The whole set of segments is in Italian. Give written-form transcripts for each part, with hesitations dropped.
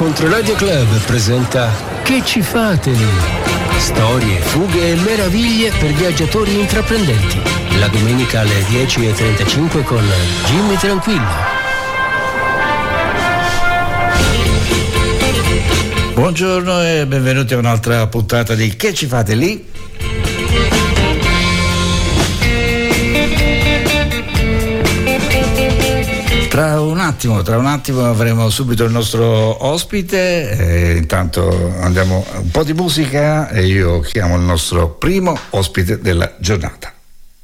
Controradio Club presenta Che ci fate lì? Storie, fughe e meraviglie per viaggiatori intraprendenti. La domenica alle 10:35 con Jimmy Tranquillo. Buongiorno e benvenuti a un'altra puntata di Che ci fate lì? Tra un attimo avremo subito il nostro ospite, intanto andiamo un po' di musica e io chiamo il nostro primo ospite della giornata.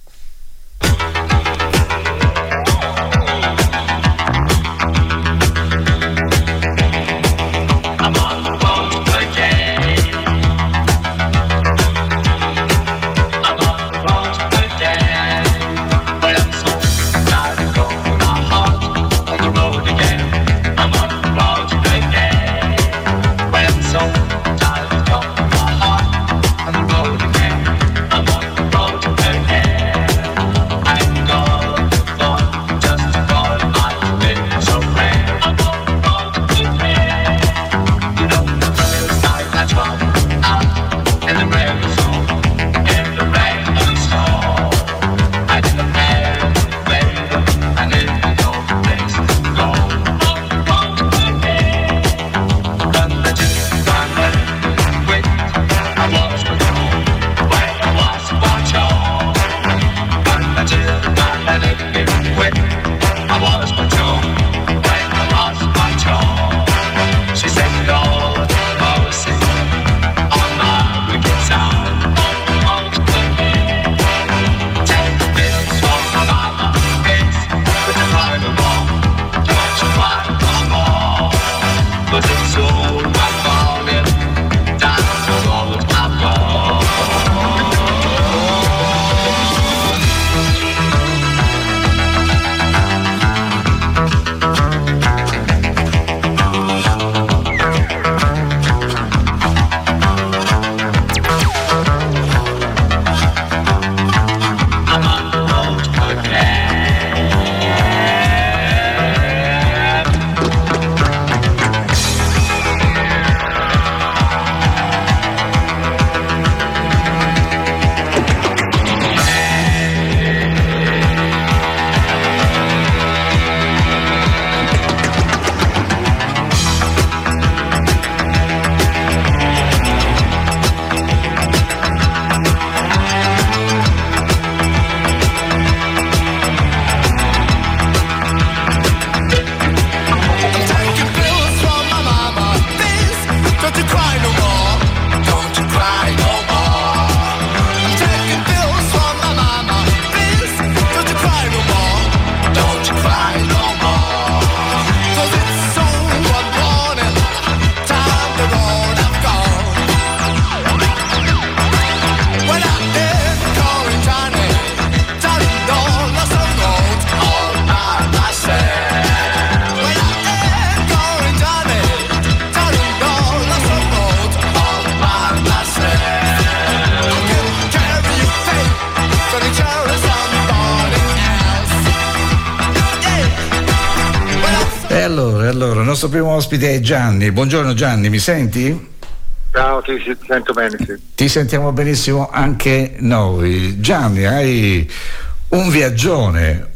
Allora, il nostro primo ospite è Gianni. Buongiorno Gianni, mi senti? Ciao, ti sento bene, sì. Ti sentiamo benissimo anche noi. Gianni, hai un viaggione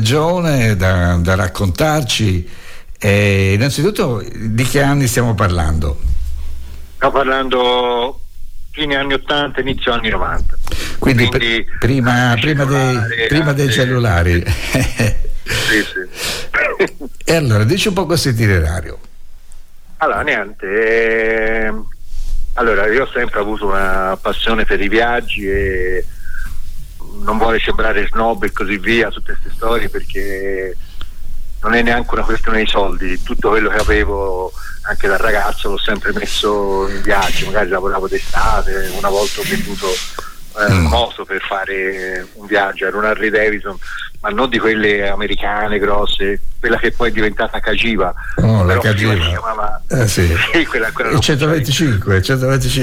da raccontarci. Innanzitutto, di che anni stiamo parlando? Stiamo parlando fine anni 80, inizio anni 90. Quindi prima dei cellulari. Sì. E allora, dici un po' questo itinerario. Allora, niente. Allora, io ho sempre avuto una passione per i viaggi e non vuole sembrare snob e così via, tutte queste storie, perché non è neanche una questione di soldi. Tutto quello che avevo anche da ragazzo l'ho sempre messo in viaggi. Magari lavoravo d'estate, una volta ho venduto moto per fare un viaggio, era un Harley Davidson ma non di quelle americane grosse, quella che poi è diventata Cagiva. La Cagiva si chiamava sì, quella il 125 e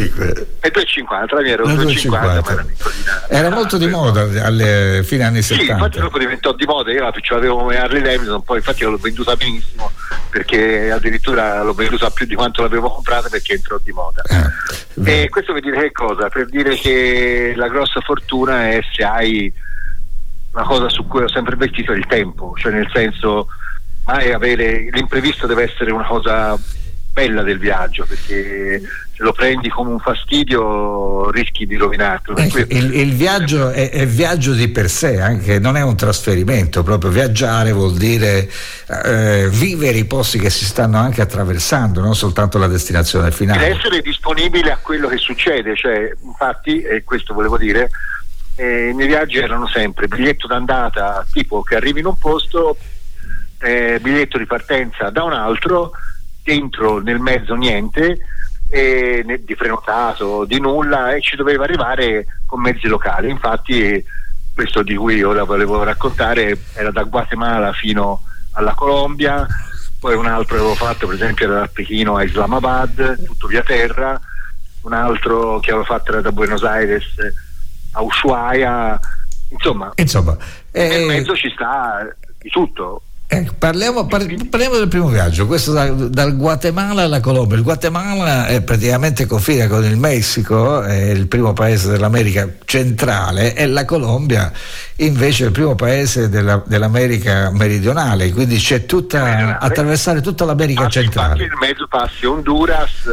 250, la mia era un 250, era molto di moda alle fine anni 70. Sì, infatti dopo diventò di moda, io l'avevo come Harley Davidson, poi infatti l'ho venduta benissimo, perché addirittura l'ho venduta più di quanto l'avevo comprata, perché entrò di moda. E questo per dire che cosa? Per dire che la grossa fortuna è se hai una cosa su cui ho sempre avvertito, il tempo, cioè nel senso, mai avere l'imprevisto deve essere una cosa bella del viaggio, perché se lo prendi come un fastidio rischi di rovinarlo. Il viaggio è viaggio di per sé, anche non è un trasferimento, proprio viaggiare vuol dire vivere i posti che si stanno anche attraversando, non soltanto la destinazione finale. Deve essere disponibile a quello che succede, cioè infatti, e questo volevo dire, i miei viaggi erano sempre biglietto d'andata, tipo che arrivi in un posto, biglietto di partenza da un altro, dentro nel mezzo niente, di prenotato, di nulla, e ci doveva arrivare con mezzi locali. Infatti questo di cui ora volevo raccontare era da Guatemala fino alla Colombia, poi un altro avevo fatto per esempio era da Pechino a Islamabad, tutto via terra, un altro che avevo fatto era da Buenos Aires a Ushuaia, insomma nel mezzo ci sta di tutto. Parliamo del primo viaggio, questo dal Guatemala alla Colombia. Il Guatemala è praticamente confine con il Messico, è il primo paese dell'America centrale, e la Colombia invece è il primo paese dell'America meridionale, quindi c'è attraversare tutta l'America centrale. Infatti in mezzo passi Honduras,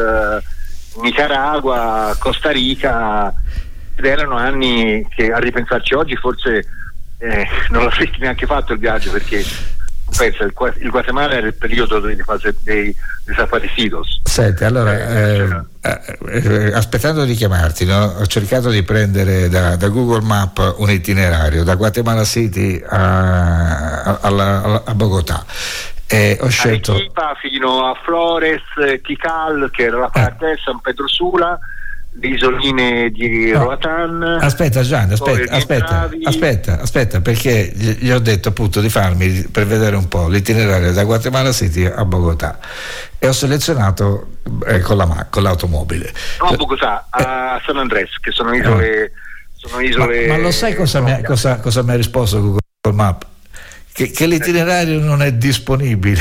Nicaragua, Costa Rica, ed erano anni che a ripensarci oggi forse non l'avresti neanche fatto il viaggio, perché pensa, il Guatemala era il periodo dei desaparecidos. Senti, allora aspettando di chiamarti, no? Ho cercato di prendere da Google Map un itinerario da Guatemala City a Bogotà. Ho scelto Arequipa fino a Flores, Tikal, che era la parte San Pedro Sula, le isoline di Roatán. Aspetta Gianni, aspetta, perché gli ho detto appunto di farmi, per vedere un po' l'itinerario da Guatemala City a Bogotà, e ho selezionato con l'automobile. No, a Bogotà, a San Andrés, che sono isole. Ma lo sai cosa mi ha risposto Google Map? Che l'itinerario non è disponibile.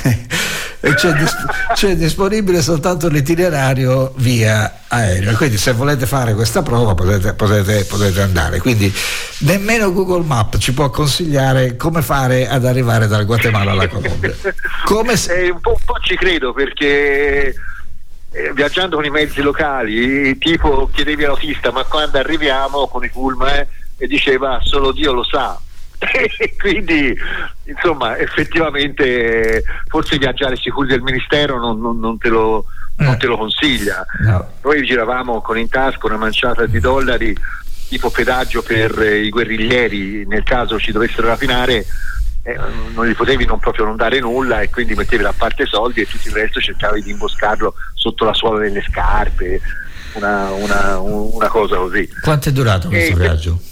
E c'è disponibile soltanto l'itinerario via aereo, quindi se volete fare questa prova potete andare, quindi nemmeno Google Maps ci può consigliare come fare ad arrivare dal Guatemala alla Colombia. Un po' ci credo, perché viaggiando con i mezzi locali, tipo chiedevi all'autista ma quando arriviamo con i pullman, e diceva solo Dio lo sa. Quindi insomma effettivamente forse viaggiare sicuri del ministero non te lo consiglia. No. Noi giravamo con in tasca una manciata di dollari tipo pedaggio per i guerriglieri nel caso ci dovessero rapinare, non gli potevi non dare nulla, e quindi mettevi da parte soldi e tutto il resto cercavi di imboscarlo sotto la suola delle scarpe, una cosa così. Quanto è durato questo viaggio?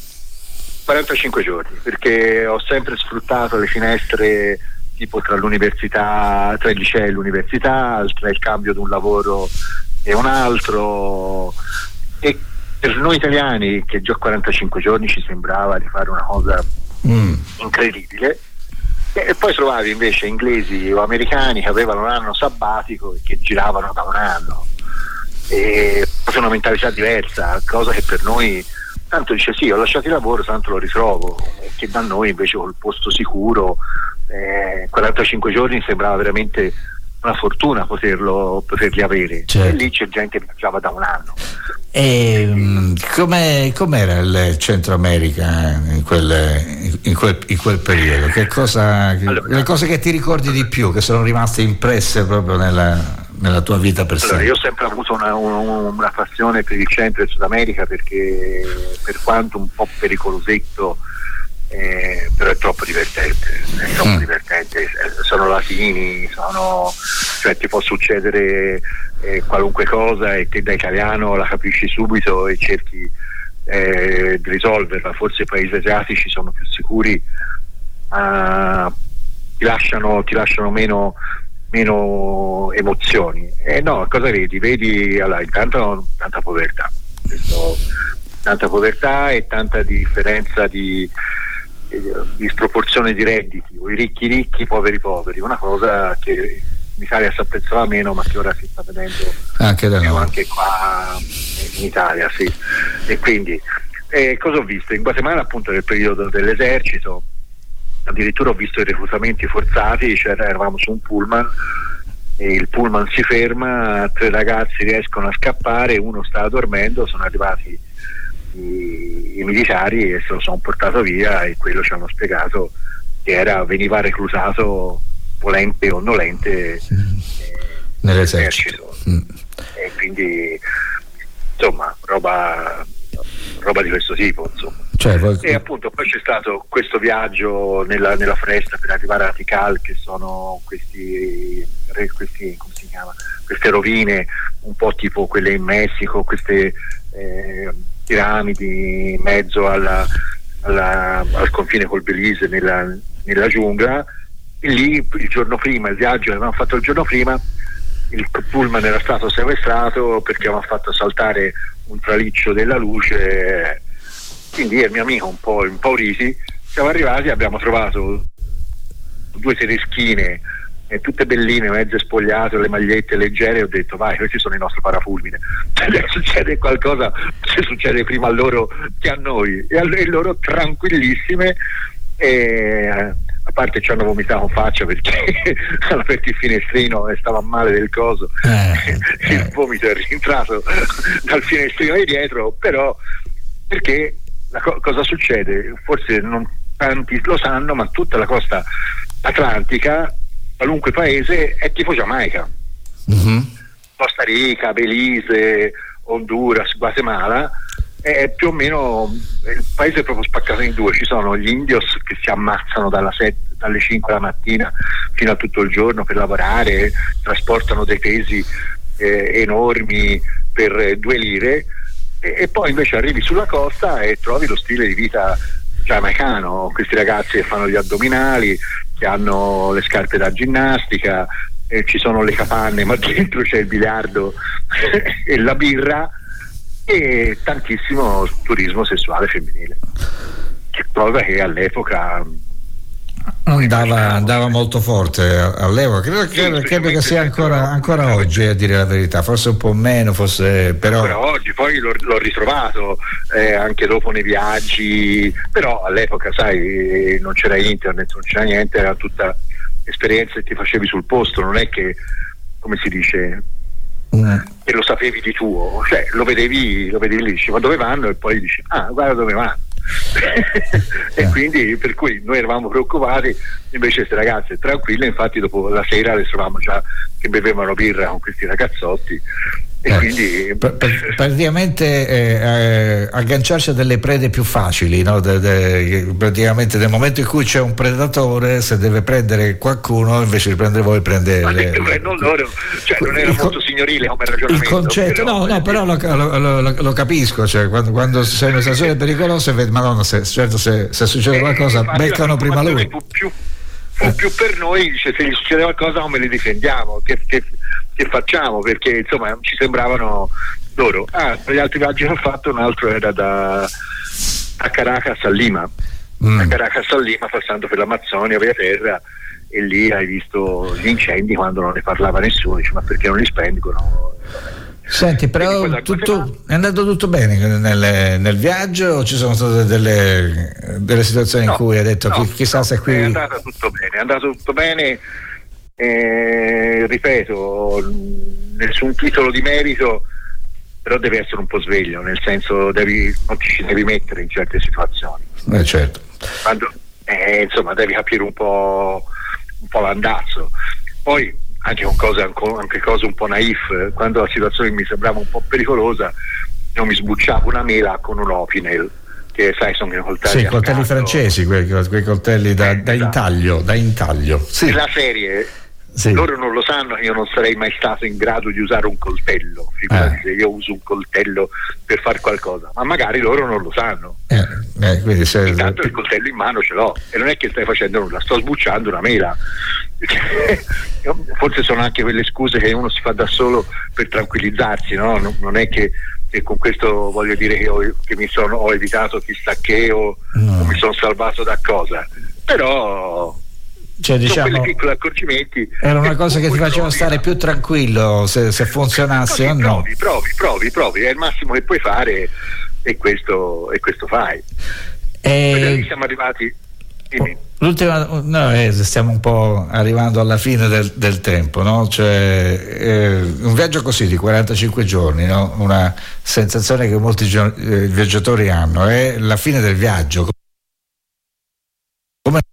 45 giorni, perché ho sempre sfruttato le finestre tipo tra l'università, tra il liceo e l'università, tra il cambio di un lavoro e un altro, e per noi italiani che già 45 giorni ci sembrava di fare una cosa incredibile, e poi trovavi invece inglesi o americani che avevano un anno sabbatico e che giravano da un anno, e proprio una mentalità diversa, cosa che per noi tanto dice sì, ho lasciato il lavoro, tanto lo ritrovo, che da noi invece col posto sicuro 45 giorni sembrava veramente una fortuna poterli avere. Certo. E lì c'è gente che viaggiava da un anno. E com'era il Centro America in quel periodo? Che cosa, le cose che ti ricordi di più, che sono rimaste impresse proprio nella tua vita per sempre? Io ho sempre avuto una passione per il centro e il Sud America, perché per quanto un po' pericolosetto, però è troppo divertente, sono latini, cioè ti può succedere qualunque cosa e te da italiano la capisci subito e cerchi di risolverla. Forse i paesi asiatici sono più sicuri ti lasciano meno emozioni. No, cosa vedi? Vedi intanto tanta povertà, tanta povertà e tanta differenza di sproporzione di redditi, i ricchi, i poveri, una cosa che in Italia si apprezzava meno, ma che ora si sta vedendo anche qua in Italia, sì. E quindi cosa ho visto? In Guatemala, appunto, nel periodo dell'esercito, addirittura ho visto i reclutamenti forzati, cioè eravamo su un pullman e il pullman si ferma, 3 ragazzi riescono a scappare, uno sta dormendo, sono arrivati i militari e se lo sono portato via, e quello ci hanno spiegato che veniva reclutato volente o nolente nell'esercito. E quindi insomma roba di questo tipo, insomma. E appunto poi c'è stato questo viaggio nella foresta per arrivare a Tikal, che sono questi come si chiama, queste rovine un po' tipo quelle in Messico, queste piramidi in mezzo al confine col Belize, nella giungla. E lì il giorno prima, il viaggio l'avevamo fatto il giorno prima, il pullman era stato sequestrato perché avevamo fatto saltare un traliccio della luce, quindi io e il mio amico un po' impauriti siamo arrivati, abbiamo trovato 2 tedeschine tutte belline, mezze spogliate, le magliette leggere, ho detto vai, questi sono i nostri parafulmine, se succede qualcosa se succede prima a loro che a noi, e loro tranquillissime, a parte ci hanno vomitato in faccia perché hanno aperto il finestrino e stava male del coso, il vomito è rientrato dal finestrino di dietro, però perché cosa succede? Forse non tanti lo sanno, ma tutta la costa atlantica, qualunque paese, è tipo Giamaica. Costa Rica, Belize, Honduras, Guatemala, è più o meno il paese è proprio spaccato in 2. Ci sono gli indios che si ammazzano dalle 5 la mattina fino a tutto il giorno per lavorare, trasportano dei pesi enormi per 2 lire, e poi invece arrivi sulla costa e trovi lo stile di vita giamaicano, questi ragazzi che fanno gli addominali, che hanno le scarpe da ginnastica, ci sono le capanne, ma dentro c'è il biliardo e la birra, e tantissimo turismo sessuale femminile, che prova che all'epoca andava molto forte all'epoca, credo che sia ancora oggi, a dire la verità, forse un po' meno, forse, però ancora oggi. Poi l'ho ritrovato anche dopo nei viaggi, però all'epoca sai non c'era internet, non c'era niente, era tutta esperienza che ti facevi sul posto, non è che, come si dice, che lo sapevi di tuo, cioè lo vedevi lì, dici ma dove vanno, e poi dici guarda dove vanno. E quindi per cui noi eravamo preoccupati, invece queste ragazze tranquille, infatti dopo la sera le trovavamo già che bevevano birra con questi ragazzotti, e quindi praticamente agganciarsi a delle prede più facili, no? Praticamente nel momento in cui c'è un predatore, se deve prendere qualcuno, invece di prendere voi, prende non loro, cioè non era molto signorile come ragionamento. Il concetto, però lo capisco, cioè quando sei in una situazione pericolosa, madonna, se succede qualcosa, beccano prima lui. Più per noi, dice, se gli succede qualcosa come li difendiamo, che facciamo, perché insomma ci sembravano loro. Per gli altri viaggi che ho fatto, un altro era da Caracas a Lima, passando per l'Amazzonia via terra, e lì hai visto gli incendi quando non ne parlava nessuno, dice ma perché non li spengono? Senti, però è andato tutto bene nel viaggio, o ci sono state delle situazioni in cui hai detto chissà se qui... È andato tutto bene, ripeto, nessun titolo di merito, però devi essere un po' sveglio, nel senso non ti ci devi mettere in certe situazioni. Certo. Quando, insomma, devi capire un po' l'andazzo. Poi anche cose un po' naif, quando la situazione mi sembrava un po' pericolosa, io mi sbucciavo una mela con un opinel, che sai sono i coltelli, coltelli francesi, quei coltelli da intaglio. Sì. La serie Sì. Loro non lo sanno che io non sarei mai stato in grado di usare un coltello, figurati se io uso un coltello per fare qualcosa, ma magari loro non lo sanno. Quindi intanto il coltello in mano ce l'ho e non è che stai facendo nulla, sto sbucciando una mela. Forse sono anche quelle scuse che uno si fa da solo per tranquillizzarsi, no? Non è che con questo voglio dire che ho evitato chissà che o mi sono salvato da cosa, però diciamo, quei piccoli accorgimenti era una cosa che ti faceva stare più tranquillo se funzionasse o no. Provi, è il massimo che puoi fare e questo fai. Siamo arrivati. Stiamo un po' arrivando alla fine del tempo, no? Cioè, un viaggio così di 45 giorni, no? Una sensazione che molti viaggiatori hanno è la fine del viaggio. Come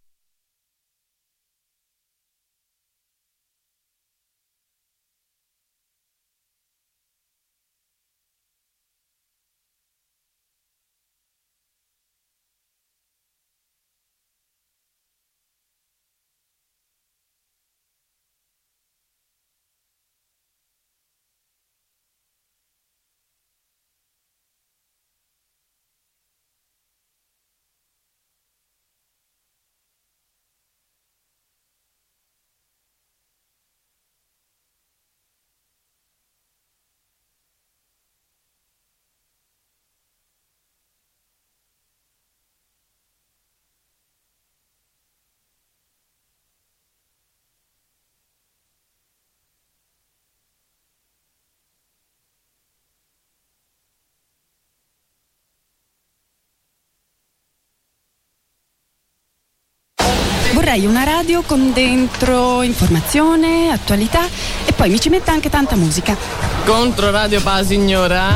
Vorrei una radio con dentro informazione, attualità e poi mi ci metta anche tanta musica. Contro Radio Pa signora?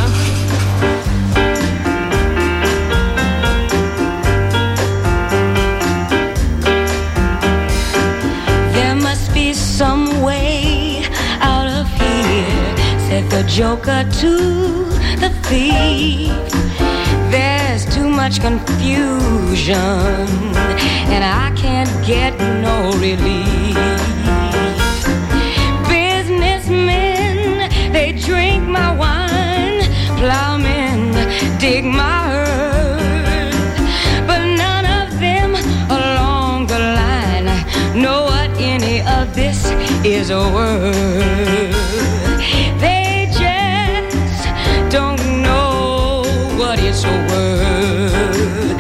There must be some way out of here, said the joker to the thief. There's too much confusion and I can't get no relief. Businessmen, they drink my wine, plowmen dig my earth, but none of them along the line know what any of this is worth. They just don't know what it's worth.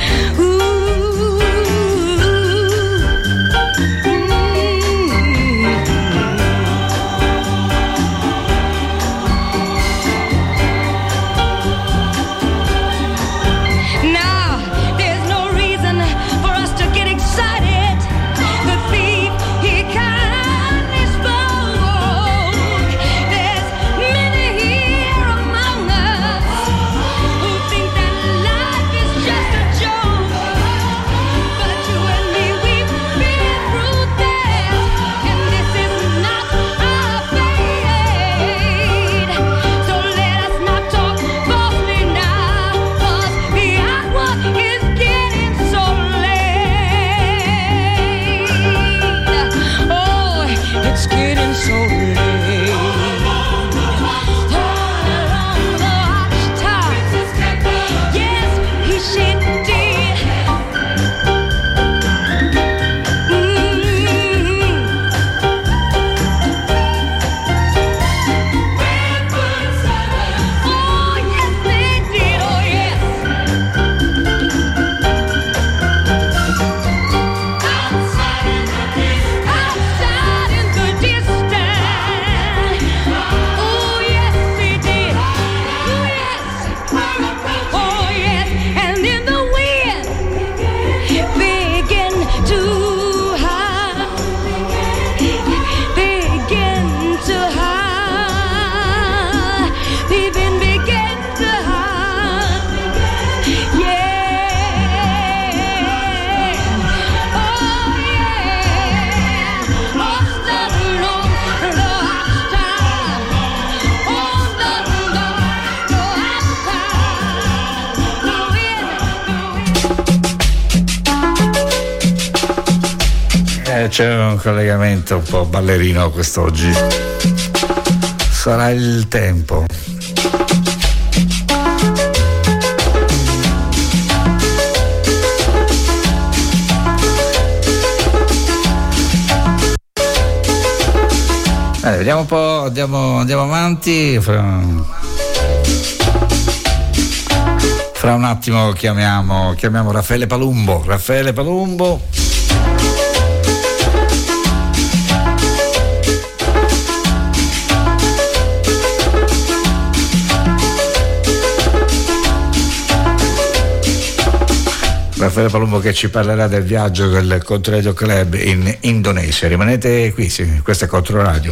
C'è un collegamento un po' ballerino quest'oggi. Sarà il tempo. Vediamo un po', andiamo avanti. Fra un attimo chiamiamo Raffaele Palumbo. Raffaele Palumbo che ci parlerà del viaggio del Controradio Club in Indonesia. Rimanete qui, sì, questa è Controradio.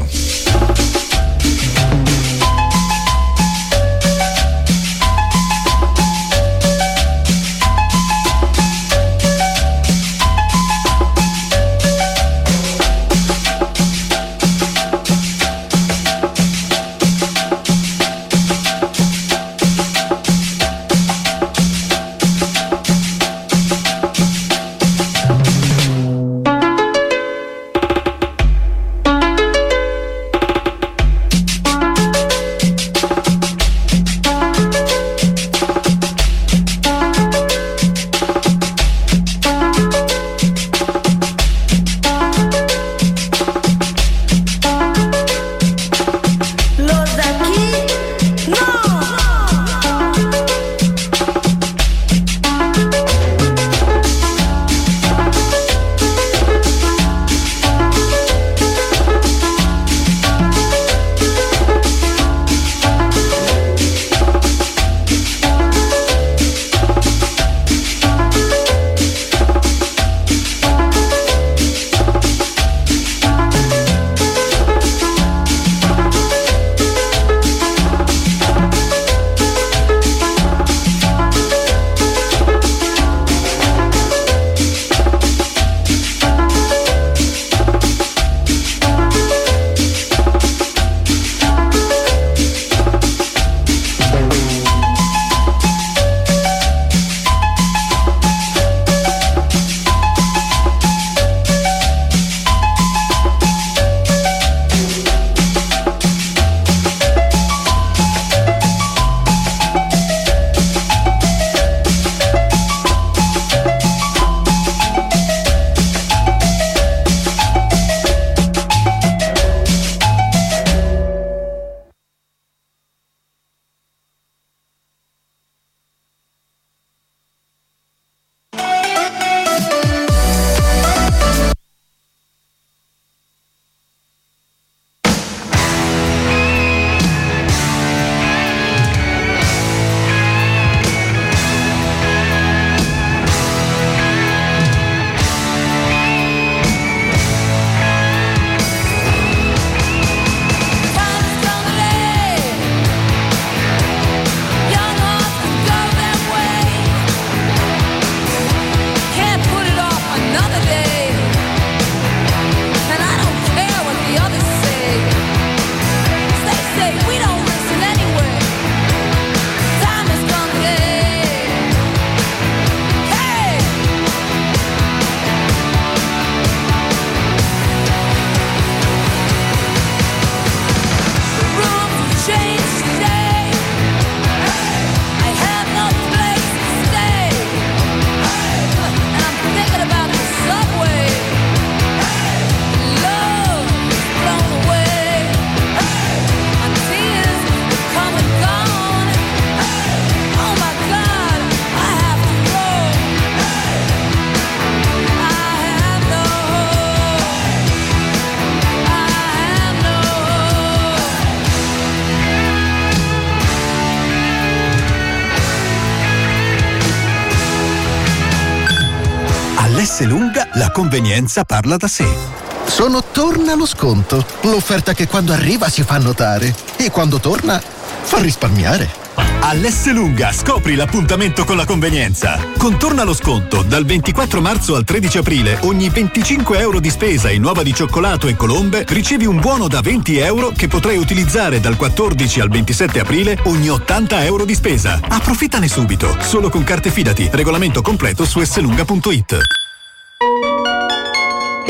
Lunga, la convenienza parla da sé. Sono Torna lo sconto, l'offerta che quando arriva si fa notare e quando torna fa risparmiare. All'Esselunga scopri l'appuntamento con la convenienza. Con Torna lo sconto, dal 24 marzo al 13 aprile, ogni 25 euro di spesa in uova di cioccolato e colombe, ricevi un buono da 20 euro che potrai utilizzare dal 14 al 27 aprile ogni 80 euro di spesa. Approfittane subito, solo con carte Fidati. Regolamento completo su esselunga.it.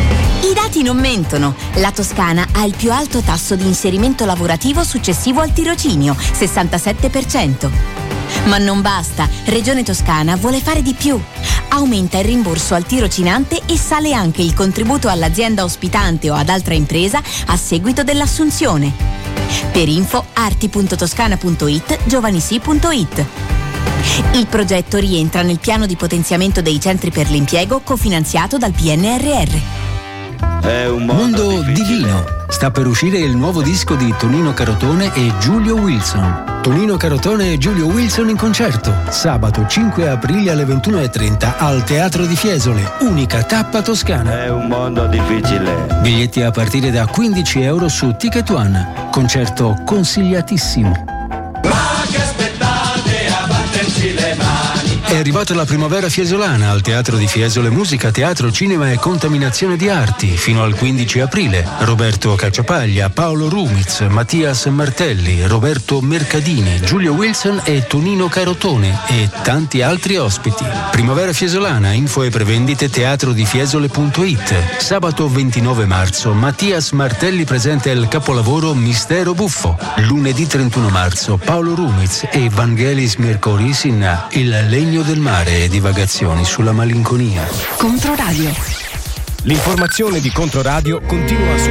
I dati non mentono. La Toscana ha il più alto tasso di inserimento lavorativo successivo al tirocinio, 67%. Ma non basta, Regione Toscana vuole fare di più. Aumenta il rimborso al tirocinante e sale anche il contributo all'azienda ospitante o ad altra impresa a seguito dell'assunzione. Per info arti.toscana.it, giovanisi.it. Il progetto rientra nel piano di potenziamento dei centri per l'impiego cofinanziato dal PNRR. È un mondo divino. Sta per uscire il nuovo disco di Tonino Carotone e Giulio Wilson. Tonino Carotone e Giulio Wilson in concerto sabato 5 aprile alle 21:30 al Teatro di Fiesole, unica tappa toscana. È un mondo difficile. Biglietti a partire da €15 su Ticket One. Concerto consigliatissimo. Ma che aspettate a batterci le mani? È arrivata la primavera fiesolana al Teatro di Fiesole, musica, teatro, cinema e contaminazione di arti fino al 15 aprile. Roberto Cacciapaglia, Paolo Rumiz, Mattias Martelli, Roberto Mercadini, Giulio Wilson e Tonino Carotone e tanti altri ospiti. Primavera fiesolana, info e prevendite teatrodifiesole.it. Sabato 29 marzo Mattias Martelli presenta il capolavoro Mistero Buffo. Lunedì 31 marzo Paolo Rumiz e Vangelis Mirkoris in Il legno del mare e divagazioni sulla malinconia. Controradio. L'informazione di Controradio continua su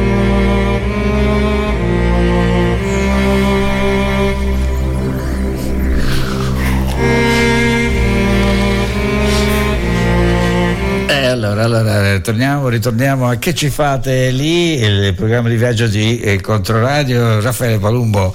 Allora, ritorniamo a Che ci fate lì, il programma di viaggio di Controradio. Raffaele Palumbo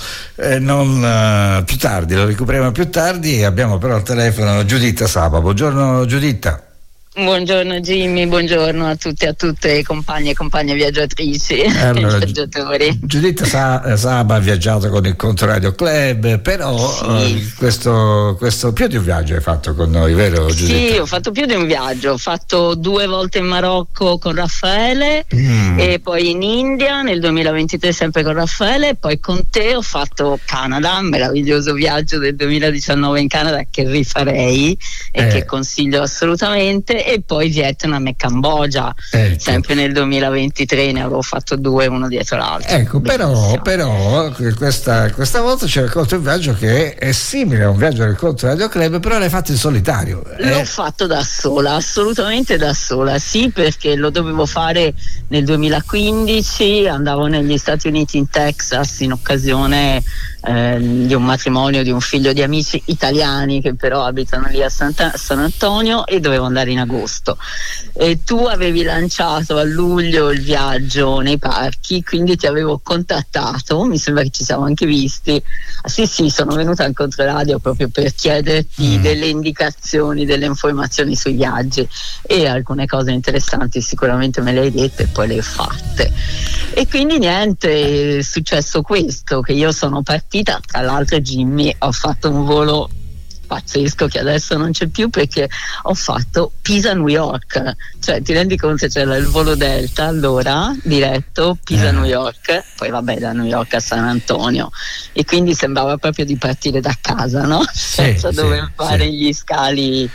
più tardi, lo recuperiamo più tardi. Abbiamo però al telefono Giuditta Saba. Buongiorno Giuditta. Buongiorno Jimmy, buongiorno a tutti e a tutte, compagni e compagne viaggiatrici e viaggiatori. Giuditta Saba ha viaggiato con il Controradio Club, però sì. Questo più di un viaggio hai fatto con noi, vero Giuditta? Sì, ho fatto più di un viaggio, ho fatto 2 volte in Marocco con Raffaele e poi in India nel 2023 sempre con Raffaele, e poi con te ho fatto Canada, un meraviglioso viaggio del 2019 in Canada che rifarei e che consiglio assolutamente. E poi Vietnam e Cambogia, sempre nel 2023 ne avevo fatto 2 uno dietro l'altro. Ecco, però questa volta ci racconta un viaggio che è simile a un viaggio del Controradio Club, però l'hai fatto in solitario. L'ho fatto da sola, assolutamente da sola, sì, perché lo dovevo fare nel 2015, andavo negli Stati Uniti in Texas in occasione di un matrimonio di un figlio di amici italiani che però abitano lì a San Antonio, e dovevo andare in agosto, e tu avevi lanciato a luglio il viaggio nei parchi, quindi ti avevo contattato, mi sembra che ci siamo anche visti. Sì, sono venuta al Controradio proprio per chiederti delle indicazioni, delle informazioni sui viaggi, e alcune cose interessanti sicuramente me le hai dette e poi le ho fatte. E quindi niente, è successo questo, che io sono partita, tra l'altro Jimmy, ho fatto un volo pazzesco che adesso non c'è più, perché ho fatto Pisa-New York, cioè ti rendi conto, c'era il volo Delta allora diretto Pisa-New York, poi vabbè da New York a San Antonio, e quindi sembrava proprio di partire da casa, no? Senza dover fare gli scali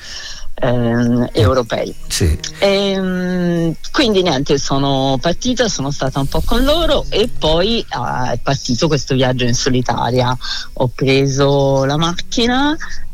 europei. Sì. Quindi niente, sono partita, sono stata un po' con loro, e poi è partito questo viaggio in solitaria. Ho preso la macchina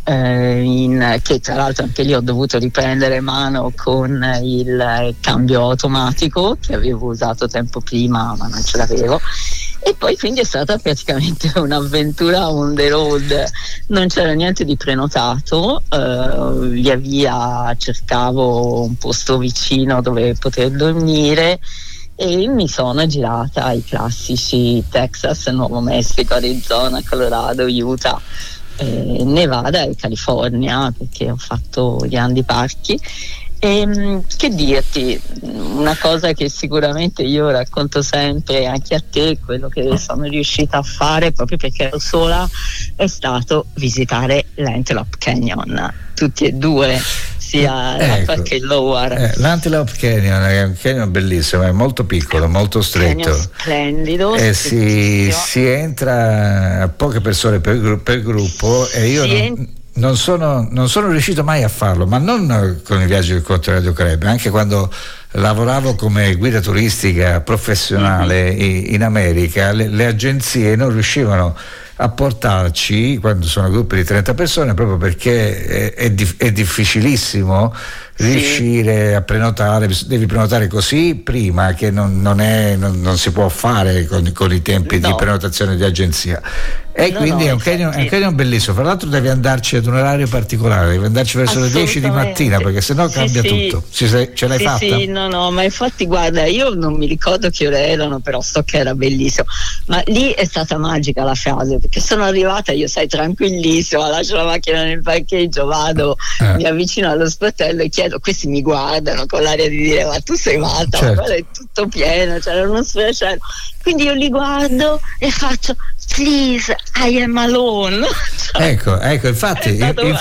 che tra l'altro anche lì ho dovuto riprendere mano con il cambio automatico che avevo usato tempo prima ma non ce l'avevo, e poi quindi è stata praticamente un'avventura on the road, non c'era niente di prenotato, via via cercavo un posto vicino dove poter dormire, e mi sono girata i classici Texas, Nuovo Messico, Arizona, Colorado, Utah, Nevada e California, perché ho fatto i grandi parchi. E che dirti, una cosa che sicuramente io racconto sempre anche a te, quello che sono riuscita a fare proprio perché ero sola, è stato visitare l'Antelope Canyon, tutti e due, sia l'Upper che il Lower. L'Antelope Canyon è un canyon bellissimo, è molto piccolo, molto stretto, canyon splendido, e si entra a poche persone per gruppo, e io non sono riuscito mai a farlo, ma non con i viaggi del Controradio Club, anche quando lavoravo come guida turistica professionale in America, le agenzie non riuscivano a portarci, quando sono gruppi di 30 persone, proprio perché è difficilissimo riuscire a prenotare. Devi prenotare così prima che non si può fare con i tempi di prenotazione di agenzia. E quindi è un canyon bellissimo. Fra l'altro devi andarci ad un orario particolare, devi andarci verso le 10 di mattina, perché sennò cambia tutto. Ce l'hai fatta? Sì, no, ma infatti guarda, io non mi ricordo che ore erano, però so che era bellissimo. Ma lì è stata magica la frase, perché sono arrivata, io tranquillissima, lascio la macchina nel parcheggio, vado, mi avvicino allo sportello e chiedo, questi mi guardano con l'aria di dire ma tu sei matta, certo. Ma è tutto pieno, c'era uno sfrecciato. Quindi io li guardo e faccio please, I am alone. Ecco, infatti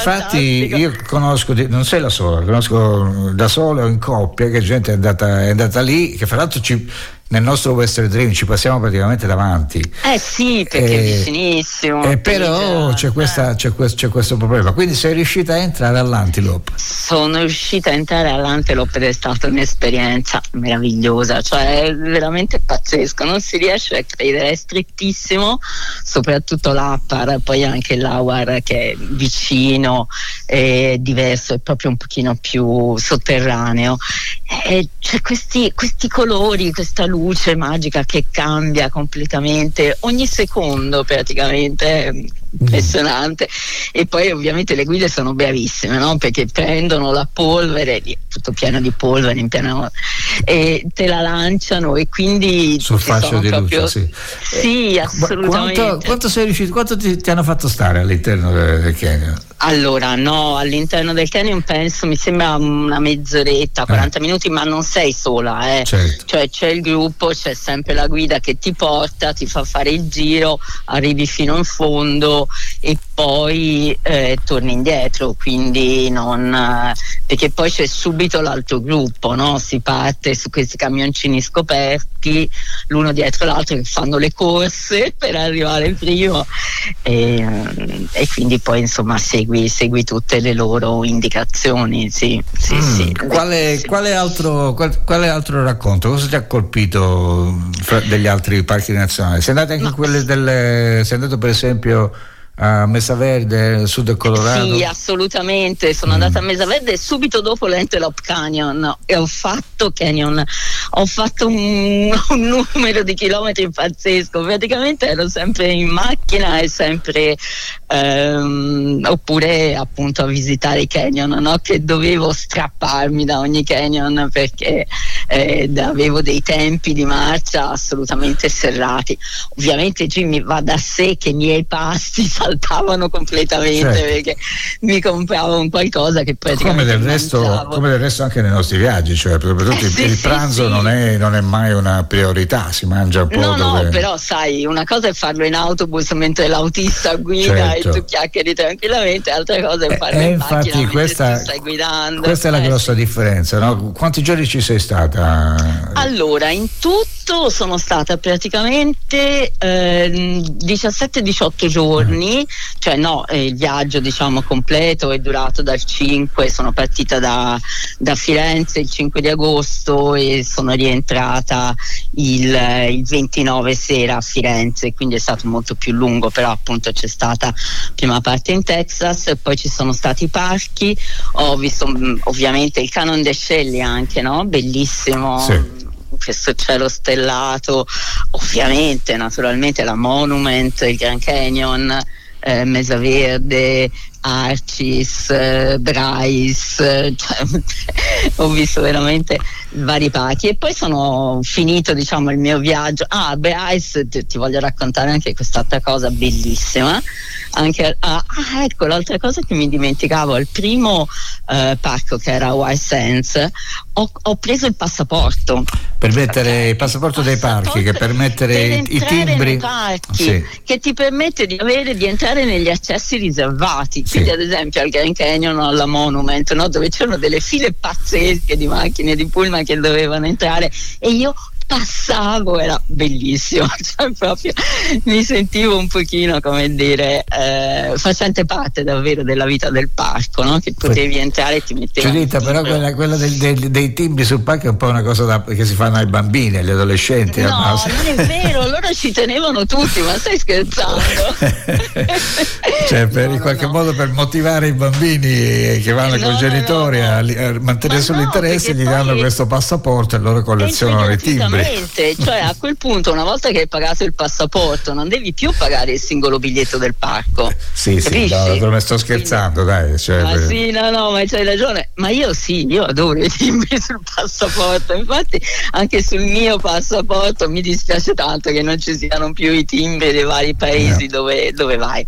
io conosco, non sei la sola, conosco da solo o in coppia che gente è andata lì, che fra l'altro nel nostro Western Dream ci passiamo praticamente davanti. Sì, perché è vicinissimo. Però c'è questo problema. Quindi sei riuscita a entrare all'Antelope? Sono riuscita a entrare all'Antelope ed è stata un'esperienza meravigliosa, cioè è veramente pazzesco, non si riesce a credere, è strettissimo, soprattutto l'Appar, poi anche l'Awar che è vicino, è diverso, è proprio un pochino più sotterraneo. C'è questi colori, questa luce magica che cambia completamente ogni secondo praticamente, impressionante. E poi ovviamente le guide sono bravissime, no? Perché prendono la polvere, tutto pieno di polvere in pieno, e te la lanciano, e quindi sul fascio di proprio, luce, sì, assolutamente. Quanto sei riuscito, quanto ti hanno fatto stare all'interno del canyon? Allora, no, all'interno del canyon penso, mi sembra una mezz'oretta, 40 minuti, ma non sei sola, certo. Cioè c'è il gruppo, c'è sempre la guida che ti porta, ti fa fare il giro, arrivi fino in fondo e poi torni indietro, quindi perché poi c'è subito l'altro gruppo, no? Si parte su questi camioncini scoperti, l'uno dietro l'altro, che fanno le corse per arrivare primo, e quindi poi insomma segui tutte le loro indicazioni. Sì. Quale altro racconto? Cosa ti ha colpito degli altri parchi nazionali? Sei andato anche in quelle sei andato per esempio a Mesa Verde, sud del Colorado? Sì, assolutamente, sono andata a Mesa Verde subito dopo l'Antelope Canyon e ho fatto un numero di chilometri pazzesco, praticamente ero sempre in macchina e sempre oppure appunto a visitare i canyon, no? Che dovevo strapparmi da ogni canyon perché avevo dei tempi di marcia assolutamente serrati. Ovviamente Jimmy, va da sé che i miei pasti saltavano completamente, certo. Perché mi compravo un qualcosa che praticamente come del resto anche nei nostri viaggi, cioè il pranzo non è mai una priorità, si mangia un po'. No, però sai, una cosa è farlo in autobus mentre l'autista guida, certo. E tu chiacchieri tranquillamente, altra cosa è farlo in macchina mentre tu stai guidando. Questa è la grossa differenza, no? Quanti giorni ci sei stata? Allora, in tutto sono stata praticamente 17-18 giorni, cioè il viaggio diciamo completo è durato dal 5, sono partita da Firenze il 5 di agosto e sono rientrata il 29 sera a Firenze, quindi è stato molto più lungo, però appunto c'è stata prima parte in Texas, poi ci sono stati i parchi, ho visto ovviamente il Canyon de Shelly anche, no? Bellissimo. Sì. Questo cielo stellato, ovviamente naturalmente la Monument, il Grand Canyon, Mesa Verde, Arches, Bryce, ho visto veramente vari parchi e poi sono finito diciamo il mio viaggio. Bryce, ti voglio raccontare anche quest'altra cosa bellissima, anche ecco l'altra cosa che mi dimenticavo, al primo parco che era White Sands ho preso il passaporto per mettere il passaporto dei parchi, che per mettere i timbri nei parchi, sì. Che ti permette di entrare negli accessi riservati, quindi ad esempio al Grand Canyon o alla Monument, no? Dove c'erano delle file pazzesche di macchine di pullman che dovevano entrare e io passavo, era bellissimo, cioè proprio mi sentivo un pochino, come dire, facente parte davvero della vita del parco, no? Che potevi entrare e ti mettevi. Giuditta, però quella dei timbri sul parco è un po' una cosa che si fanno ai bambini, agli adolescenti. No, non è vero, loro ci tenevano tutti, ma stai scherzando? Cioè, in qualche modo per motivare i bambini che vanno con i genitori a mantenere sull'interesse, gli danno questo passaporto e loro collezionano i timbri. Cioè, a quel punto, una volta che hai pagato il passaporto, non devi più pagare il singolo biglietto del parco. Sì, no, sto scherzando, dai. Cioè, sì, no, ma c'hai ragione. Ma io adoro i timbri sul passaporto. Infatti, anche sul mio passaporto mi dispiace tanto che non ci siano più i timbri dei vari paesi dove vai.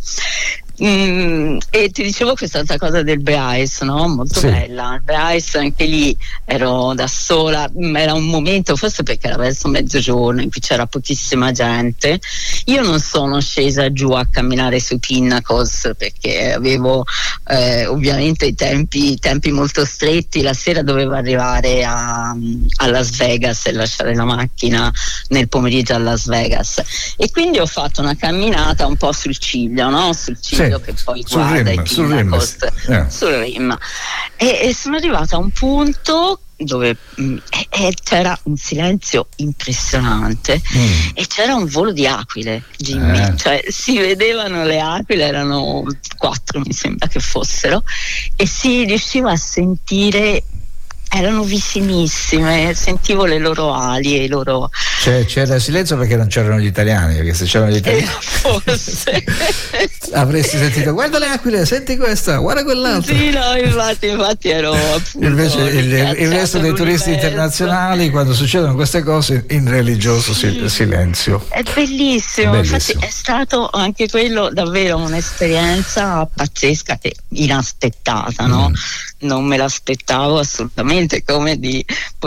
E ti dicevo quest'altra cosa del Bryce, no? Molto bella. Il Bryce, anche lì ero da sola, era un momento, forse perché era verso mezzogiorno, in cui c'era pochissima gente. Io non sono scesa giù a camminare sui Pinnacles perché avevo ovviamente i tempi molto stretti. La sera dovevo arrivare a Las Vegas e lasciare la macchina nel pomeriggio a Las Vegas, e quindi ho fatto una camminata un po' sul ciglio, no? Sul ciglio che poi guarda i Pinnacles sul rim, e sono arrivata a un punto dove c'era un silenzio impressionante e c'era un volo di aquile, Jimmy, cioè si vedevano le aquile, erano 4 mi sembra che fossero, e si riusciva a sentire, erano vicinissime, sentivo le loro ali e i loro. C'era silenzio perché non c'erano gli italiani, perché se c'erano gli italiani forse avresti sentito guarda le aquile, senti questa, guarda quell'altra. Sì, no, infatti ero appunto. Invece il resto dei turisti internazionali, quando succedono queste cose, in religioso silenzio. È bellissimo. Infatti è stato anche quello davvero un'esperienza pazzesca, inaspettata, no? Non me l'aspettavo assolutamente, come di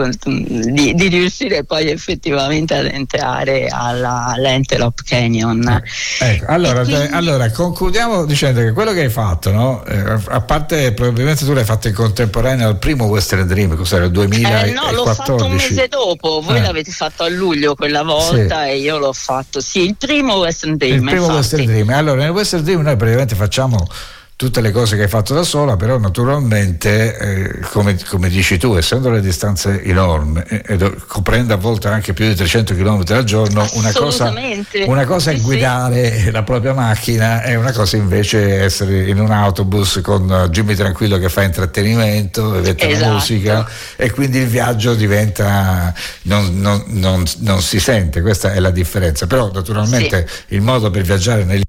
riuscire poi effettivamente ad entrare all'Antelope Canyon. Ecco, allora concludiamo dicendo che quello che hai fatto, no? A parte probabilmente tu l'hai fatto in contemporanea al primo Western Dream, cos'era il 2014? No, l'ho fatto un mese dopo, voi l'avete fatto a luglio quella volta e io l'ho fatto, il primo Western Dream. Western Dream. Allora nel Western Dream noi praticamente facciamo tutte le cose che hai fatto da sola, però naturalmente come dici tu, essendo le distanze enormi coprendo a volte anche più di 300 km al giorno, una cosa è guidare la propria macchina e una cosa invece è essere in un autobus con Jimmy Tranquillo che fa intrattenimento e mette la musica, e quindi il viaggio diventa non si sente, questa è la differenza. Però naturalmente il modo per viaggiare negli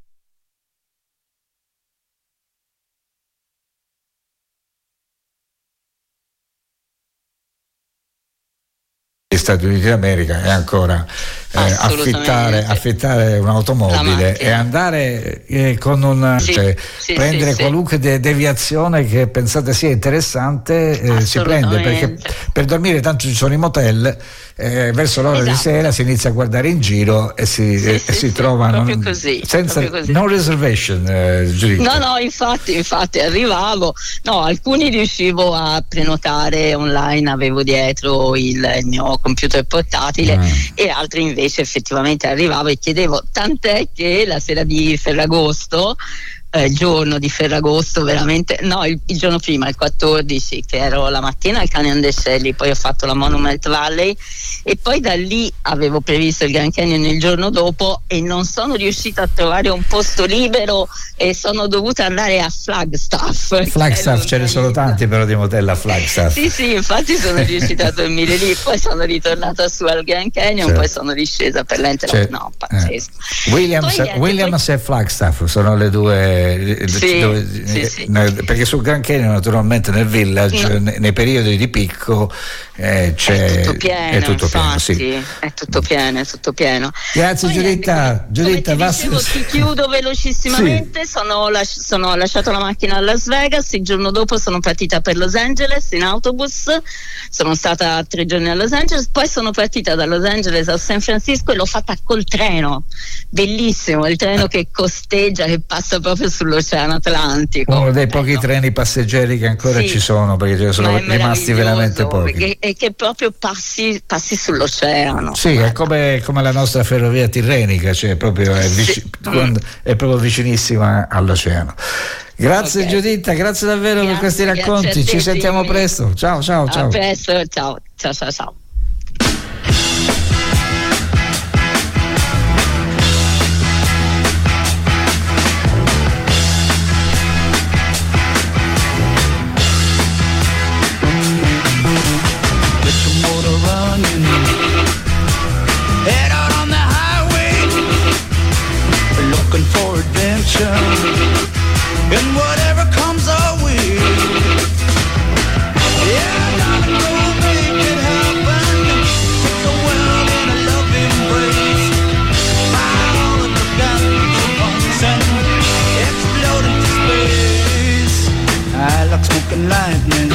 Stati Uniti d'America è ancora affittare un'automobile e andare con prendere qualunque deviazione che pensate sia interessante, si prende, perché per dormire tanto ci sono i motel, verso l'ora di sera si inizia a guardare in giro e si trova no reservation. No, infatti arrivavo, alcuni riuscivo a prenotare online, avevo dietro il mio computer portatile e altri invece effettivamente arrivavo e chiedevo, tant'è che la sera di Ferragosto, il giorno di Ferragosto veramente, il giorno prima, il 14, che ero la mattina al Canyon dei Scelli, poi ho fatto la Monument Valley e poi da lì avevo previsto il Grand Canyon il giorno dopo e non sono riuscita a trovare un posto libero e sono dovuta andare a Flagstaff. Ce ne sono tanti però di motel a Flagstaff. Sì, infatti sono riuscita a dormire lì, poi sono ritornata su al Grand Canyon, poi sono riscesa per l'Antelope. Pazzesco. Williams e Flagstaff sono le due. Perché sul Grand Canyon naturalmente nel village nei periodi di picco è tutto pieno. Grazie. Poi, Giuditta, ti chiudo velocissimamente. Ho lasciato la macchina a Las Vegas, il giorno dopo sono partita per Los Angeles in autobus, sono stata 3 giorni a Los Angeles, poi sono partita da Los Angeles a San Francisco e l'ho fatta col treno, bellissimo, il treno che costeggia, che passa proprio sull'Oceano Atlantico, uno dei pochi treni passeggeri che ancora ci sono, perché ce ne sono rimasti veramente pochi. e che proprio passi sull'oceano. Sì, è come la nostra ferrovia tirrenica, cioè proprio è proprio vicinissima all'oceano. Grazie Giuditta, grazie davvero per questi racconti, ci sentiamo presto. Ciao. A presto, ciao. Head out on the highway, looking for adventure, and whatever comes our way. Yeah, darling, go make it happen. Take the world in a loving embrace. Fire all of the guns at once and explode into space. I like smoking lightning,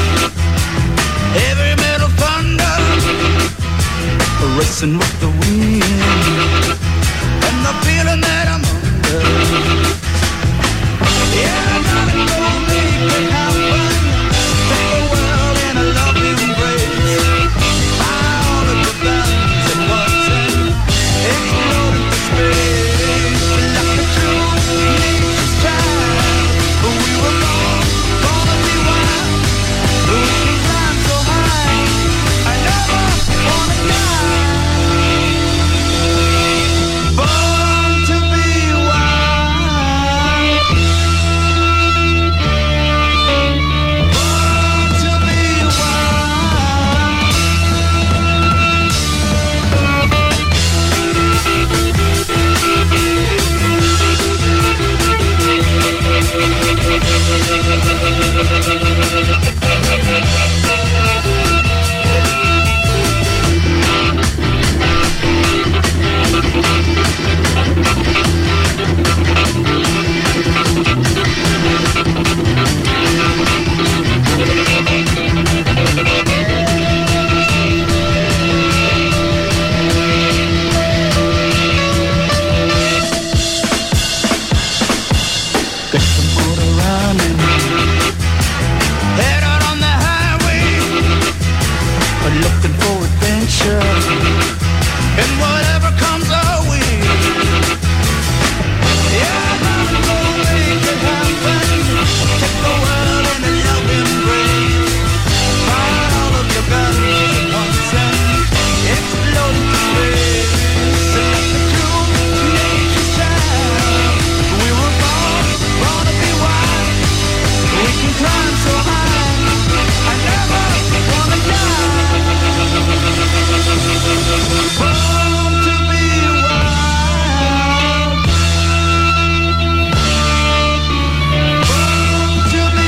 heavy metal thunder, racing with the wind, and the feeling that I'm under. Yeah, darling, go make it happen. Take the world in a loving embrace. Fire all of the guns at once and explode into space. Like a true nature's child, we were born to be wild. We can climb so high, I never wanna die. Born to be wild. Born to be head out on the highway, looking for adventure, and whatever comes our way. Yeah, I'm gonna make it happen. Take the world in a loving embrace. Fire all of your guns at once and explode into space. Like a true nature's child, we were born to be wild. We can climb so high, I never wanna die. Born to be wild. Born to be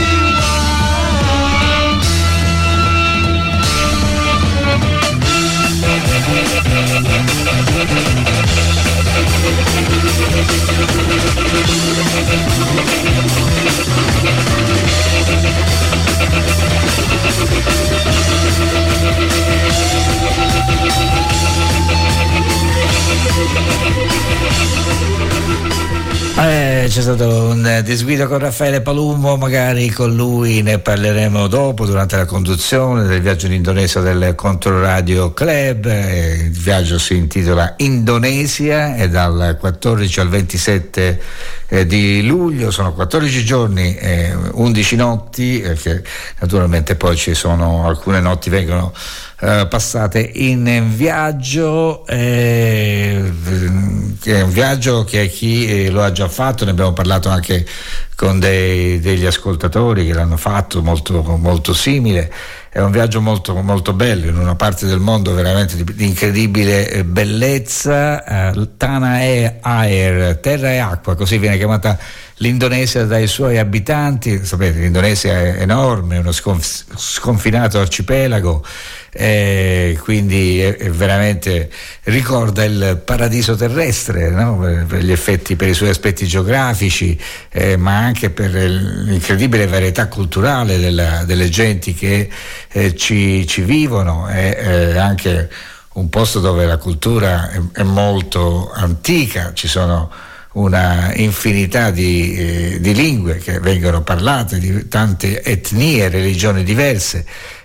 C'è stato un disguido con Raffaele Palumbo, magari con lui ne parleremo dopo durante la conduzione del viaggio in Indonesia del Controradio Club. Il viaggio si intitola Indonesia, è dal 14 al 27 di luglio, sono 14 giorni, 11 notti, che naturalmente poi ci sono alcune notti vengono passate in viaggio, che è un viaggio che chi lo ha già fatto, ne abbiamo parlato anche con degli ascoltatori che l'hanno fatto, molto, molto simile. È un viaggio molto, molto bello in una parte del mondo veramente di incredibile bellezza. Tanah Air, terra e acqua, così viene chiamata l'Indonesia dai suoi abitanti. Sapete, l'Indonesia è enorme, è uno sconfinato arcipelago, quindi è veramente ricorda il paradiso terrestre, no? Per gli effetti, per i suoi aspetti geografici, ma anche per l'incredibile varietà culturale delle genti che ci vivono. È anche un posto dove la cultura è molto antica, ci sono una infinità di lingue che vengono parlate, di tante etnie e religioni diverse,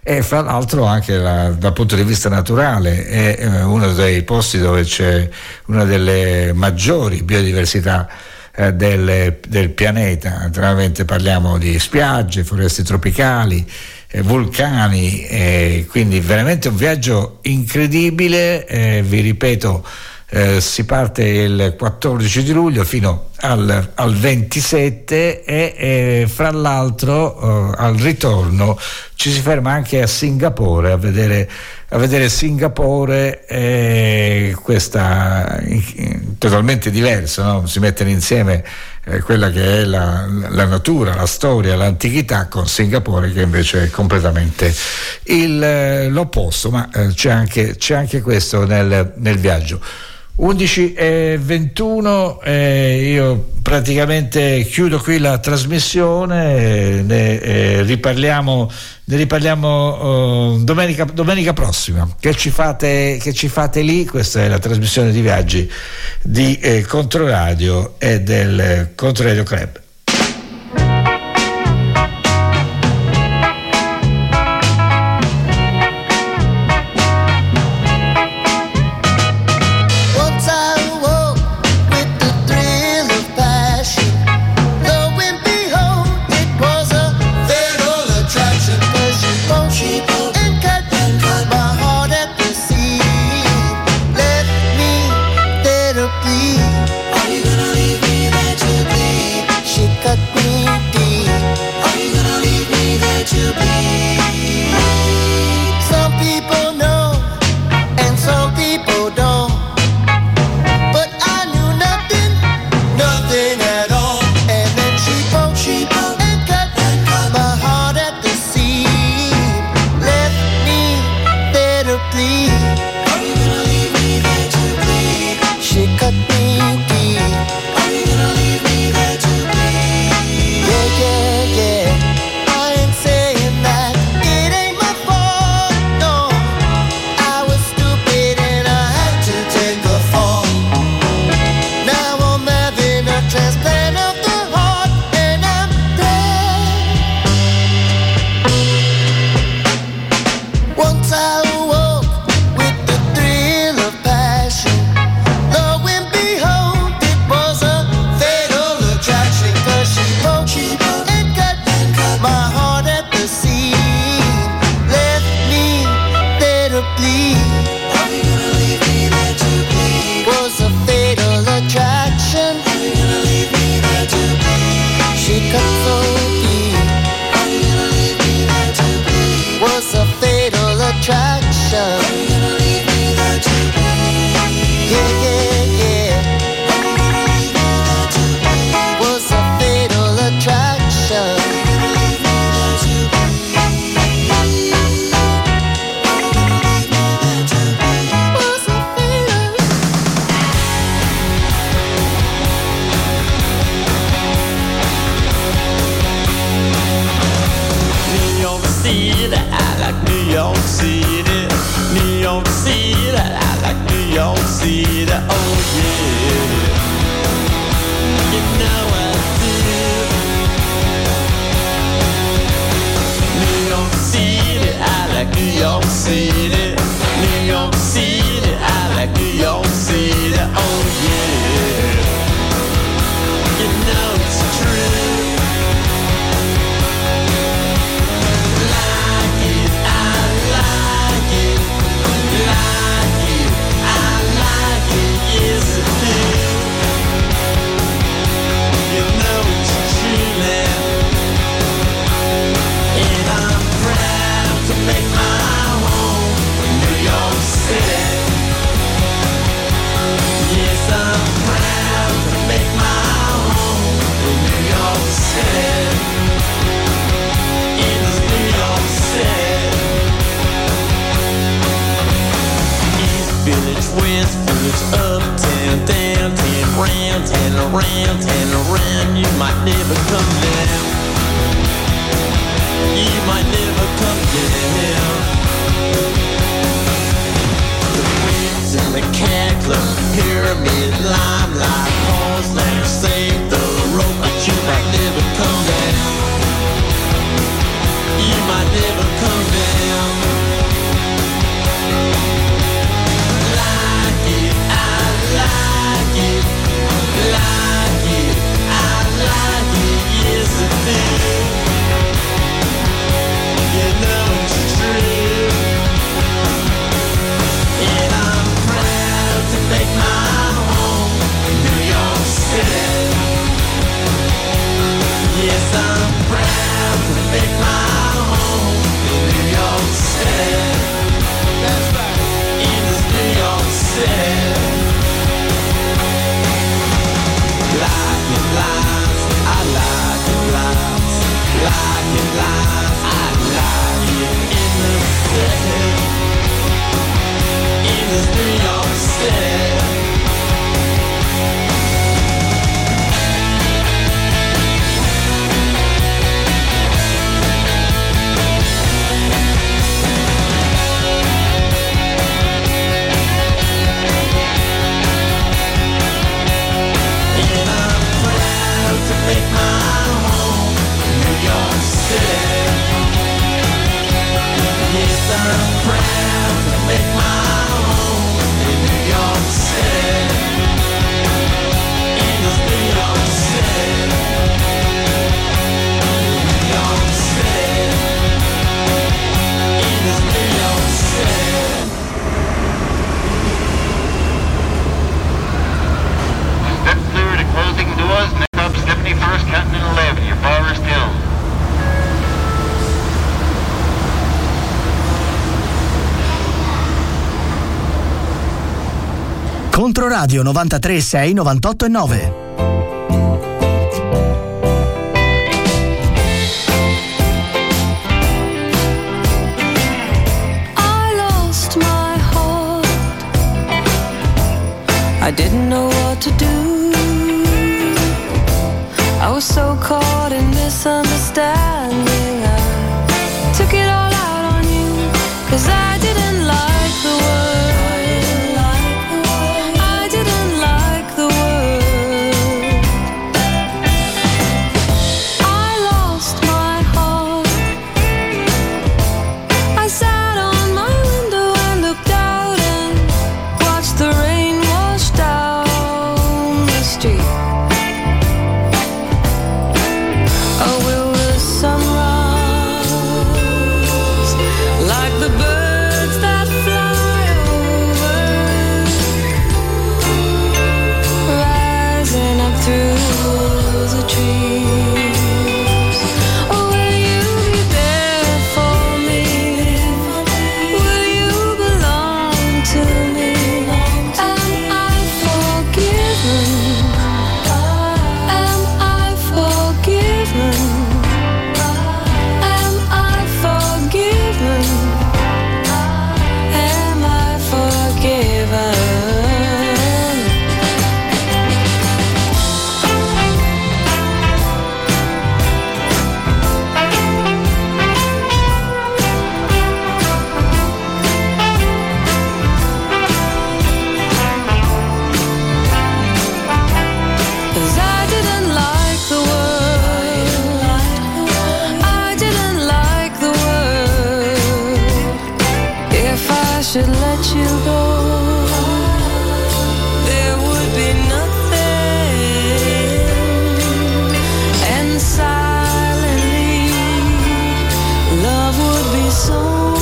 e fra l'altro anche dal punto di vista naturale è uno dei posti dove c'è una delle maggiori biodiversità del pianeta. Naturalmente parliamo di spiagge, foreste tropicali, vulcani, quindi veramente un viaggio incredibile. Vi ripeto, si parte il 14 di luglio fino al 27 e fra l'altro al ritorno ci si ferma anche a Singapore a vedere Singapore, questa totalmente diverso, no? Si mettono insieme quella che è la natura, la storia, l'antichità con Singapore che invece è completamente l'opposto, ma c'è anche questo nel viaggio. 11:21, io praticamente chiudo qui la trasmissione, ne riparliamo domenica prossima. Che ci fate lì? Questa è la trasmissione di viaggi di Controradio e del Controradio Club. You might never come down. Controradio 93.6, 98.9. I didn't know what to do. I was so caught in misunderstanding. I took it all out on you, 'cause I didn't like the word. I didn't like the word. I lost my heart. I sat on my window and looked out and watched the rain down the street. Oh, will the sun rise like the birds that fly over, rising up through the trees? Oh, will you be there for me? Will you belong to me? Am I forgiven? Am I forgiven? Am I forgiven? Am I forgiven? Cause I didn't like the word. I didn't like the word. If I should let you go, there would be nothing. And silently, love would be so